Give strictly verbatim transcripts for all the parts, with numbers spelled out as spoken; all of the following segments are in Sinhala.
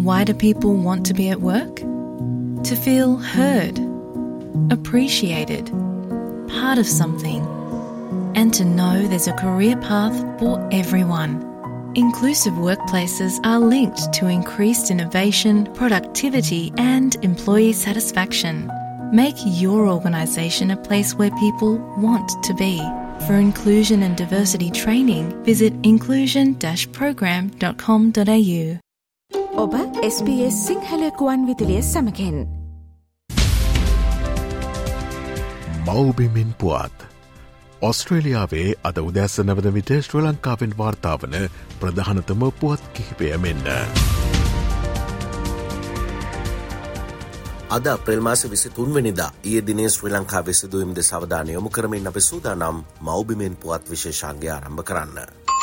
Why do people want to be at work? To feel heard, appreciated, part of something, and to know there's a career path for everyone. Inclusive workplaces are linked to increased innovation, productivity, and employee satisfaction. Make your organisation a place where people want to be. For inclusion and diversity training, visit inclusion dash program dot com dot a u. ඔබ S B S සිංහල ගුවන් විදුලිය සමගින් මව්බිමින් පුවත් ඔස්ට්‍රේලියාවේ අද උදෑසන වන විට ශ්‍රී ලංකාවෙන් වාර්තා වන ප්‍රධානතම පුවත් කිහිපය මෙන්න. අද අප්‍රේල් මාස විසිතුන් වෙනිදා ඊයේ දිනේ ශ්‍රී ලංකාවේ සිදුවීම් දෙස අවධානය යොමු කරමින් අපි සූදානම් මව්බිමෙන් පුවත් විශේෂාංගය ආරම්භ කරන්න.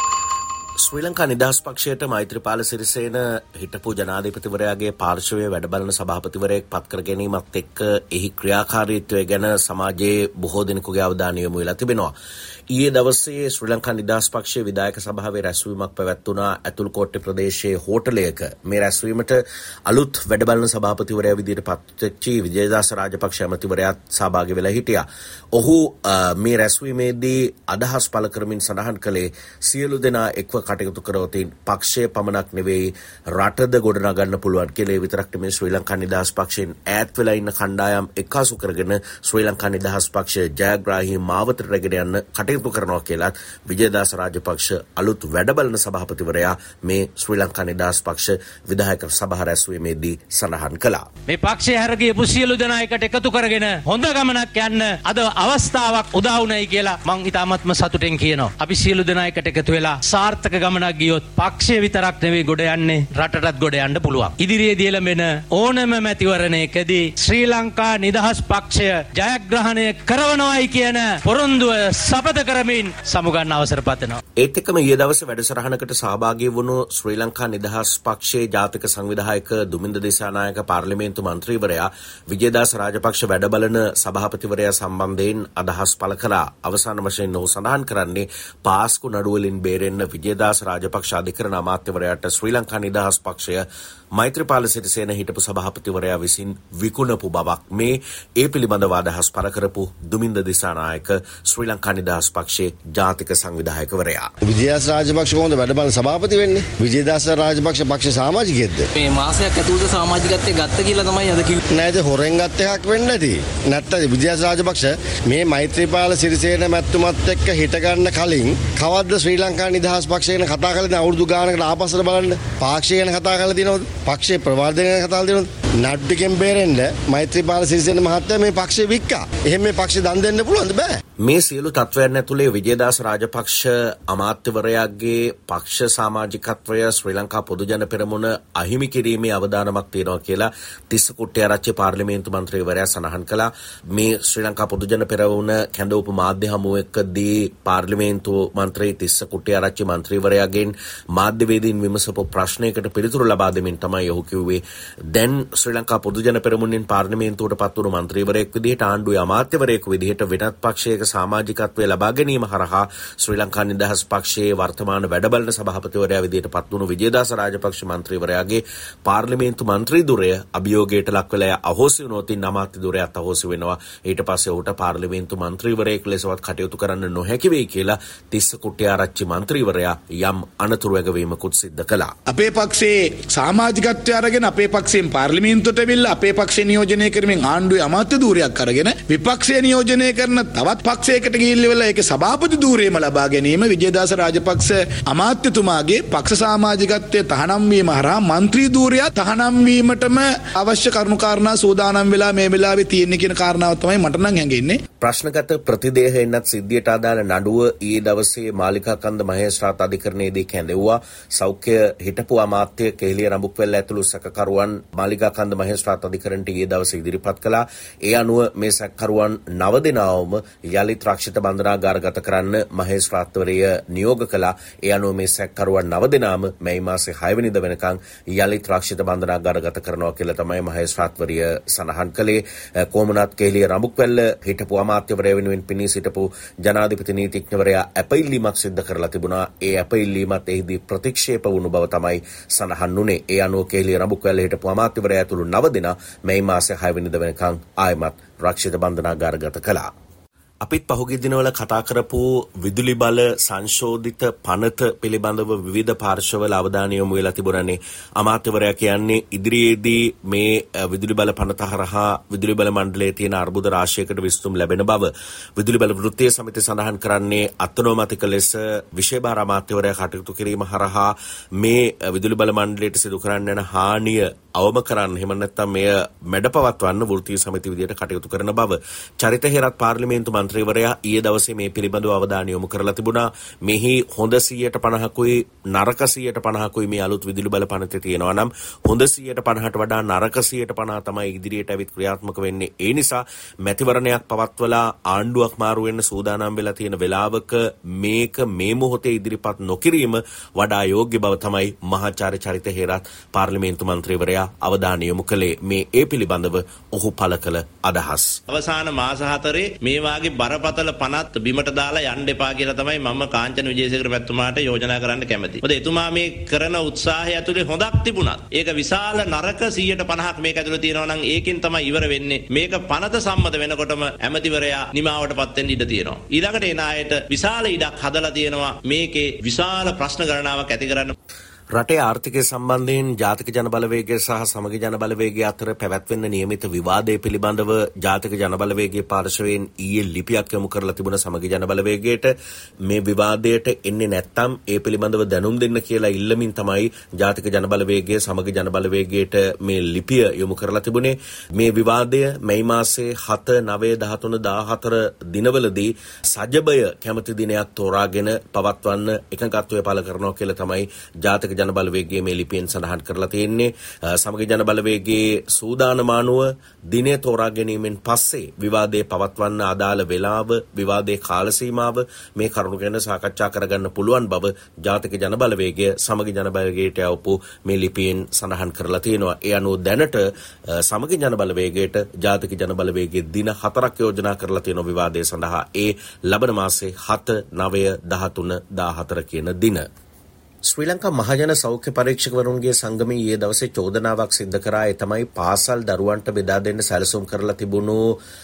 ශ්‍රී ලංකා නිදහස් පක්ෂයට මෛත්‍රීපාල සිරිසේන හිටපු ජනාධිපතිවරයාගේ පාර්ශවයේ වැඩබලන සභාපතිවරයෙක් පත් කර ගැනීමත් එක්ක එහි ක්‍රියාකාරීත්වය ගැන සමාජයේ බොහෝ දෙනෙකුගේ අවධානය යොමු වෙලා තිබෙනවා. ඊයේ දවසේ ශ්‍රී ලංකා නිදහස් පක්ෂයේ විධායක සභාවේ රැස්වීමක් පැවැත්වුණා ඇතුල්කෝට්ටේ ප්‍රදේශයේ හෝටලයක. මේ රැස්වීමට අලුත් වැඩබලන සභාපතිවරයා විදිහට පත්වෙච්ච විජේදාස රාජපක්ෂ ඇමතිවරයාත් සහභාගී වෙලා හිටියා. ඔහු මේ රැස්වීමේදී අදහස් පළ කරමින් සඳහන් කළේ සියලු දෙනා එක්ව කටයුතු කරවතින් පක්ෂය පමණක් නෙවෙයි රටද ගොඩනගන්න පුළුවන් කියලා. විතරක් නෙමෙයි ශ්‍රී ලංකා නිදහස් පක්ෂයෙන් ඈත් වෙලා ඉන්න කණ්ඩායම් එක්කාසු කරගෙන ශ්‍රී ලංකා නිදහස් පක්ෂය ජයග්‍රාහී මාවතට රැගෙන යන්න කටයුතු කරනවා කියලා විජේදාස රාජපක්ෂ අලුත් වැඩබලන සභාපතිවරයා මේ ශ්‍රී ලංකා නිදහස් පක්ෂ විධායක සභාව රැස්වීමේදී සඳහන් කළා. මේ පක්ෂය හැරගියපු සියලු දෙනා එකට එකතු කරගෙන හොඳ ගමනක් යන්න අද අවස්ථාවක් උදා වුණයි කියලා මම ඉතාමත්ම සතුටින් කියනවා. අපි සියලු දෙනා එකට එකතු වෙලා සාර්ථක ගමනක් ගියොත් පක්ෂය විතරක් නෙවෙයි ගොඩ යන්නේ රටටත් ගොඩ යන්න පුළුවන්. ඉදිරියේදී ලැබෙන ඕනෑම මැතිවරණයකදී ශ්‍රී ලංකා නිදහස් පක්ෂය ජයග්‍රහණය කරවනවායි කියන පොරොන්දුව සපත කරමින් සමුගන්න අවසර පතනවා. ඒත් එක්කම ඊයේ දවසේ වැඩසටහනකට සහභාගී වුණු ශ්‍රී ලංකා නිදහස් පක්ෂයේ ජාතික සංවිධායක දුමින්ද දිසානායක පාර්ලිමේන්තු මන්ත්‍රීවරයා විජේදාස රාජපක්ෂ වැඩබලන සභාපතිවරයා සම්බන්ධයෙන් අදහස් පළ කළා. අවසාන වශයෙන් ඔහු සඳහන් කරන්නේ පාස්කු නඩුවලින් බේරෙන්න විජේදාස රාජපක්ෂ අධිකරණ අමාත්‍යවරයාට ශ්‍රී ලංකා නිදහස් පක්ෂය මෛත්‍රීපාල සිරිසේන හිටපු සභාපතිවරයා විසින් විකුණපු බවක්. මේ ඒ පිළිබඳව අදහස් පළ කරපු දුමින්ද දිසානායක ශ්‍රී ලංකා නිදහස් පක්ෂයේ ජාතික සංවිධායකවරයා. විජේදාස රාජපක්ෂ කොහොමද වැඩබලන සභාපති වෙන්නේ? විජේදාස රාජපක්ෂ පක්ෂ සමාජිකයෙක්ද? මේ මාසයක් ඇතුළත සමාජිකත්වයේ ගත්ත කියලා තමයි අද කිව්වේ. නේද හොරෙන් ගත්ත එකක් වෙන්නේ නැති. නැත්තම් විජේදාස රාජපක්ෂ මේ මෛත්‍රීපාල සිරිසේන මැතිතුමත් එක්ක හිට ගන්න කලින් කවද්ද ශ්‍රී ලංකා නිදහස් පක්ෂය ගැන කතා කරලා දැන් අවුරුදු ගානකට ආපස්සට බලන්න. පාක්ෂය ගැන කතා කරලා දිනවද? පක්ෂේ ප්‍රවර්ධනය ගැන කතා කරලා දිනවද? නඩ්ඩුකෙන් බේරෙන්න මෛත්‍රීපාල සිරිසේන මහත්තයා මේ පක්ෂේ වික්කා. එහෙම මේ පක්ෂේ දන් දෙන්න පුළුවන්ද? බෑ. මේ සියලු තත්වයන් ඇතුලේ විජේදාස රාජපක්ෂ අමාත්‍යවරයාගේ පක්ෂ සමාජිකත්වය ශ්‍රී ලංකා පොදුජන පෙරමුණ අහිමි කිරීමේ අවදානමක් තියෙනවා කියලා තිස්ස කුට්ටිආරච්චි පාර්ලිමේන්තු මන්ත්‍රීවරයා සඳහන් කළා. මේ ශ්‍රී ලංකා පොදුජන පෙරමුණ කැඳවපු මාධ්‍ය හමුවකදී පාර්ලිමේන්තු මන්ත්‍රී තිස්ස කුට්ටිආරච්චි මන්ත්‍රීවරයාගෙන් මාධ්‍යවේදීන් විමසපු ප්‍රශ්නයකට පිළිතුරු ලබා දෙමින් තමයි ඔහු කිව්වේ දැන් ශ්‍රී ලංකා පොදුජන පෙරමුණෙන් පාර්ලිමේන්තුවට පත් වුණු මන්ත්‍රීවරයෙක් විදිහට ආණ්ඩුවේ අමාත්‍යවරයෙකු විදිහට වෙනත් පක්ෂයක සමාජිකත්වය ලබා ගැනීම හරහා ශ්‍රී ලංකා නිදහස් පක්ෂයේ වර්තමාන වැඩබලන සභාපතිවරයා විදිහට පත් වුණු විජේදාස රාජපක්ෂ මන්ත්‍රීවරයාගේ පාර්ලිමේන්තු මන්ත්‍රී ධුරය අභියෝගයට ලක් වෙලා අහෝසි වුණොත් අමාත්‍ය ධුරයත් අහෝසි වෙනවා. ඊට පස්සේ ඔහුට පාර්ලිමේන්තු මන්ත්‍රීවරයෙක් ලෙසවත් කටයුතු කරන්න නොහැකි වෙයි කියලා තිස්ස කුට්ටිආරච්චි මන්ත්‍රීවරයා යම් අනතුරු වැගවීමකුත් සිද්ධ කළා. අපේ පක්ෂයේ සමාජිකත්වය අරගෙන අපේ පක්ෂයෙන් පාර්ලිමේන්තුවට ඇවිල්ලා අපේ පක්ෂය නියෝජනය කරමින් ආණ්ඩුවේ අමාත්‍ය ධුරයක් අරගෙන විපක්ෂය නියෝජනය කරන තවත් පක්ෂයකට ගිහිල්ලා ඒක සභාපති ධූරයම ලබා ගැනීම විජේදාස රාජපක්ෂ අමාත්‍යතුමාගේ පක්ෂ සමාජිකත්වයේ තහනම් වීම හරහා മന്ത്രി ධූරය තහනම් වීමටම අවශ්‍ය කරුණු කාරණා සූදානම් වෙලා මේ වෙලාවේ තියෙන කියන කාරණාව තමයි මට නම් හැඟෙන්නේ. ප්‍රශ්නගත ප්‍රතිදේහයෙන්වත් සිද්ධියට අදාළ නඩුව ඊයේ දවසේ මාලිකාකන්ද මහේස්ත්‍රාත් අධිකරණයේදී කැඳෙව්වා. සෞඛ්‍ය හිටපු අමාත්‍ය කෙහෙලිය රඹුක්වැල්ල ඇතුළු සැකකරුවන් මාලිකාකන්ද ආනන්ද මහේස්ත්‍රාත් අධිකරණයට ඊයේ දවසේ ඉදිරිපත් කළා. ඒ අනුව මේ සැකකරුවන් නව දෙනාවම යලිත් රක්ෂිත බන්ධනාගාරගත කරන්න මහේස්ත්‍රාත්වරය නියෝග කළා. ඒ අනුව මේ සැකකරුවන් නව දෙනාම මේ මාසේ හය වෙනිදා වෙනකන් යලිත් රක්ෂිත බන්ධනාගාරගත කරනවා කියලා තමයි මහේස්ත්‍රාත්වරය සඳහන් කළේ. කොමුණත් කෙහෙලිය රඹුක්වැල්ල හිටපු අමාත්‍යවරය වෙනුවෙන් පිනී සිටපු ජනාධිපති නීතිඥවරයා අපයිල්ලීමක් සිද්ධ කරලා තිබුණා. ඒ අපයිල්ලීමත් එහිදී ප්‍රතික්ෂේප වුණු බව තමයි සඳහන් වුණේ. ඒ අනුව කෙහෙලිය රඹුක්වැල්ල හිටපු අමාත්‍යවරයා ඇතුළු නව දෙනා මේ මාසේ හය වෙනිදා වෙනකන් ආයමත් රක්ෂිත බන්ධනාගාරගත කළා. අපිත් පහුගිය දිනවල කතා කරපු විදුලි බල සංශෝධිත පනත පිළිබඳව විවිධ පාර්ශවවල අවධානය යොමු වෙලා තිබුණානේ. අමාත්‍යවරයා කියන්නේ ඉදිරියේදී මේ විදුලි බල පනත හරහා විදුලි බල මණ්ඩලයේ තියෙන අර්බුද රාශියකට විසඳුම් ලැබෙන බව විදුලි බල වෘත්තීය සමිතිය සඳහන් කරන්නේ අත්නෝමතික ලෙස විශේෂ අමාත්‍යවරයා කටයුතු කිරීම හරහා මේ විදුලි බල මණ්ඩලයට සිදු කරන්න යන හානිය අවම කරන්න එහෙම නැත්නම් මෙය මැඩපවත්වන්න වෘත්තීය සමිතිය විදියට කටයුතු කරන බව චරිත හේරත් පාර්ලිමේන්තු මන්ත්‍රීවරයා ඊයේ දවසේ මේ පිළිබඳව අවධානය යොමු කරලා තිබුණා. මෙහි හොඳ සියයට පනහකුයි නරක සියයට පනහකුයි මේ අලුත් විදුලි බල පනතේ තියෙනවා නම් හොඳ සියයට පනහට වඩා නරක සියයට පනහ තමයි ඉදිරියට ඇවිත් ක්‍රියාත්මක වෙන්නේ. ඒ නිසා මැතිවරණයක් පවත්වලා ආණ්ඩුවක් මාරු වෙන්න සූදානම් වෙලා තියෙන වෙලාවක මේක මේ මොහොතේ ඉදිරිපත් නොකිරීම වඩා යෝග්‍ය බව තමයි මහාචාර්ය චරිත හේරත් පාර්ලිමේන්තු මන්ත්‍රීවරයා අවධානය යොමු කළේ. මේ ඒ පිළිබඳව ඔහු පළ කළ අදහස්. අවසාන මාස හතරේ මේ වාගේ බරපතල පනත් බිමට දාලා යන්න එපා කියලා තමයි මම කාංචන විජේසේකර පැතුමාට යෝජනා කරන්න කැමතියි. මොකද එතුමා මේ කරන උත්සාහය ඇතුලේ හොඳක් තිබුණත් ඒක විශාල නරක සියයට පනහක් මේක ඇතුලේ තියෙනවා නම් ඒකෙන් තමයි ඉවර වෙන්නේ. මේක පනත සම්මත වෙනකොටම ඇමතිවරයා නිමාවටපත් වෙන්න ඉඩ තියෙනවා. ඊළඟට එන අයට විශාල ඉඩක් හදලා තියෙනවා මේකේ විශාල ප්‍රශ්න ගණනාවක් ඇති කරන්න. රටේ ආර්ථිකය සම්බන්ධයෙන් ජාතික ජන බලවේගය සහ සමගි ජන බලවේගය අතර පැවැත්වෙන නියමිත විවාදය පිළිබඳව ජාතික ජන බලවේගයේ පාර්ශවයෙන් ඊයේ ලිපියක් යොමු කරලා තිබුණ සමගි ජන බලවේගයට මේ විවාදයට එන්නේ නැත්නම් ඒ පිළිබඳව දැනුම් දෙන්න කියලා ඉල්ලමින් තමයි ජාතික ජන බලවේගයේ සමගි ජන බලවේගයට මේ ලිපිය යොමු කරලා තිබුණේ. මේ විවාදය මේ මාසේ හත නවය දහතුන දාහතර දිනවලදී සජබය කැමති දිනයක් තෝරාගෙන පවත්වන්න එකඟත්වය පළ කරනවා කියලා තමයි ජාතික ජන බලවේගයේ මේ ලිපියෙන් සඳහන් කරලා තියෙන්නේ. සමගි ජන බලවේගයේ සූදානම අනුව දිනය තෝරා ගැනීමෙන් පස්සේ විවාදයේ පවත්වන්න අදාළ වේලාව, විවාදයේ කාල සීමාව මේ කරුණු ගැන සාකච්ඡා කරගන්න පුළුවන් බව ජාතික ජන බලවේගය සමගි ජන බලවේගයට යවපු මේ ලිපියෙන් සඳහන් කරලා තියෙනවා. ඒ අනුව දැනට සමගි ජන බලවේගයට ජාතික ජන බලවේගයේ දින හතරක් යෝජනා කරලා තියෙන විවාදයේ සඳහා ඒ ලබන මාසේ හත නවය දහතුන දාහතර කියන දින. ශ්‍රී ලංකා මහජන සෞඛ්‍ය පරීක්ෂකවරුන්ගේ සංගමයේ ඊයේ දවසේ චෝදනාවක් සිද්ධ කරා. ඒ තමයි පාසල් දරුවන්ට බෙදා දෙන්න සැලසුම් කරලා තිබුණු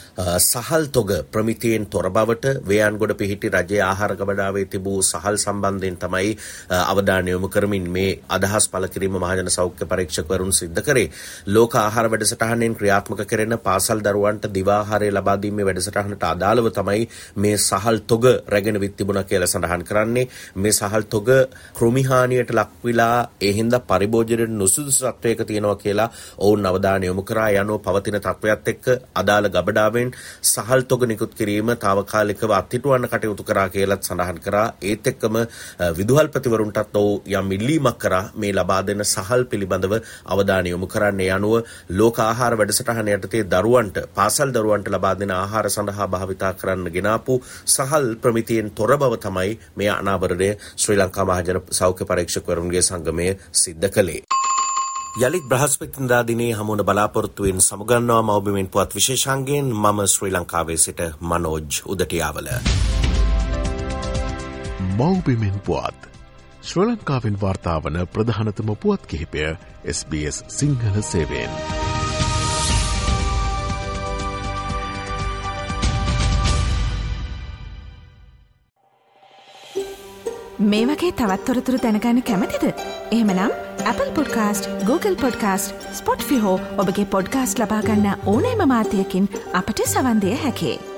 සහල් තොග ප්‍රමිතියෙන් තොර බවට වේයන්ගොඩ පිහිටි රජයේ ආහාර ගබඩාවේ තිබූ සහල් සම්බන්ධයෙන් තමයි අවධානය යොමු කරමින් මේ අදහස් පළ කිරීම මහජන සෞඛ්‍ය පරීක්ෂකවරුන් සිද්ධ කරේ. ලෝක ආහාර වැඩසටහනෙන් ක්‍රියාත්මක කෙරෙන පාසල් දරුවන්ට දිවා ආහාරය ලබා දීමේ වැඩසටහනට අදාළව තමයි මේ සහල් තොග රැගෙන විත් තිබුණා කියලා සඳහන් කරන්නේ. මේ සහල් තොග කෘමි හානියට ලක් වෙලා ඒ හින්දා පරිභෝජනයේ නුසුදුසු තත්වයක තියෙනවා කියලා ඔවුන් අවධානය යොමු කරා. යනෝ පවතින තත්වයක් එක්ක අදාළ ගබඩාවෙන් සහල් තොග නිකුත් කිරීම తాවකාලිකව අත්හිටුවන්න කටයුතු කරා කියලාත් සඳහන් කරා. ඒත් එක්කම විදුහල්පතිවරුන්ටත් ඔව් යම් ඉල්ලීමක් කරා මේ ලබා දෙන සහල් පිළිබඳව අවධානය යොමු කරන්නේ. අනුව ලෝක ආහාර වැඩසටහන යටතේ දරුවන්ට පාසල් දරුවන්ට ලබා දෙන ආහාර සඳහා භාවිතා කරන්න ගෙනාපු සහල් ප්‍රමිතියෙන් තොර බව තමයි මේ අනාවරණය ශ්‍රී ලංකා මහජන සෞඛ්‍ය පරීක්ෂකවරුන්ගේ සංගමය සිද්ධ කළේ. යලිත් බ්‍රහස්පතින්දා දිනේ හමුවන බලාපොරොත්තුවෙන් සමුගන්නවා මව්බිමෙන් පුවත් විශේෂාංගයෙන් මම ශ්‍රී ලංකාවේ සිට මනෝජ් උදටියාවල. මව්බිමෙන් පුවත් ශ්‍රී ලංකාවෙන් වාර්තා වන ප්‍රධානතම පුවත් කිහිපය එස් බී එස් සිංහල සේවයෙන්. මේ වගේ තවත් තොරතුරු දැනගන්න කැමතිද? එහෙමනම් Apple Podcast, Google Podcast, Spotify හෝ ඔබගේ පොඩ්කාස්ට් ලබා ගන්න ඕනෑම මාධ්‍යයකින් අපට සවන් දිය හැකියි.